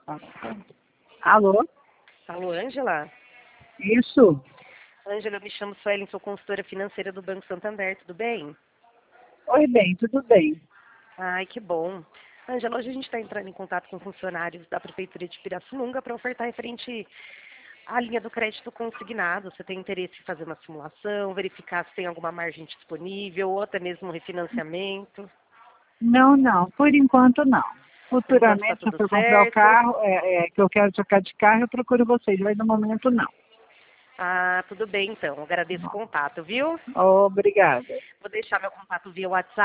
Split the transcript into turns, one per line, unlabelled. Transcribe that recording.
Alô?
Alô, Ângela?
Isso?
Ângela, eu me chamo Suelen, sou consultora financeira do Banco Santander, tudo bem?
Oi, bem, tudo bem.
Ai, que bom. Ângela, hoje a gente está entrando em contato com funcionários da Prefeitura de Pirassununga para ofertar referente à linha do crédito consignado. Você tem interesse em fazer uma simulação, verificar se tem alguma margem disponível ou até mesmo um refinanciamento?
Não, por enquanto não.
Por enquanto está
Futuramente, se eu
tudo
for comprar o
certo.
carro, que eu quero trocar de carro, eu procuro vocês, mas no momento não.
Ah, tudo bem então. Agradeço o contato, viu?
Obrigada.
Vou deixar meu contato via WhatsApp.